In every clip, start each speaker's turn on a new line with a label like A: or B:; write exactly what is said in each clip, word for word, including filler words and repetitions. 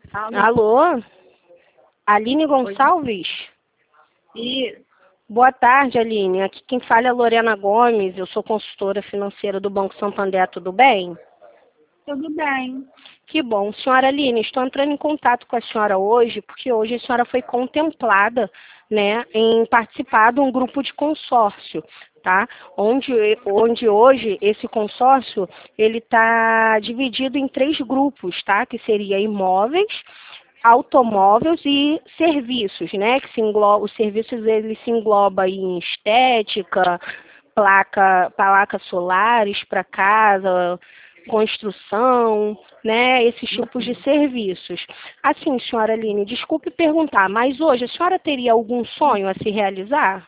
A: Alô?
B: Alô? Aline
A: Oi.
B: Gonçalves?
A: Isso.
B: Boa tarde, Aline. Aqui quem fala é Lorena Gomes. Eu sou consultora financeira do Banco Santander. Tudo bem?
A: Tudo bem.
B: Que bom. Senhora Aline, estou entrando em contato com a senhora hoje, porque hoje a senhora foi contemplada, né, em participar de um grupo de consórcio, tá? Onde, onde hoje esse consórcio, ele está dividido em três grupos, tá? Que seria imóveis, automóveis e serviços, né? Que se engloba, os serviços eles se englobam em estética, placa, placas solares para casa, construção, né? Esses tipos de serviços. Assim, senhora Aline, desculpe perguntar, mas hoje a senhora teria algum sonho a se realizar?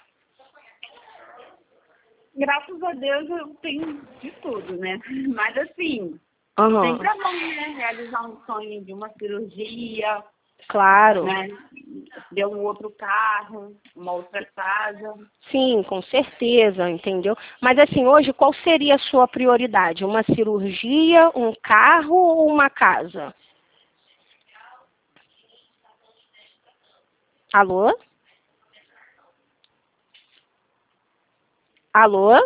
A: Graças a Deus eu tenho de tudo, né? Mas assim,
B: Aham,
A: sempre é bom, né? Realizar um sonho de uma cirurgia,
B: claro.
A: né? De um outro carro, uma outra casa.
B: Sim, com certeza, entendeu? Mas assim, hoje qual seria a sua prioridade? Uma cirurgia, um carro ou uma casa? Alô? Alô?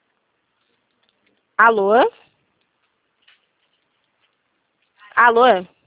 B: Alô? Alô?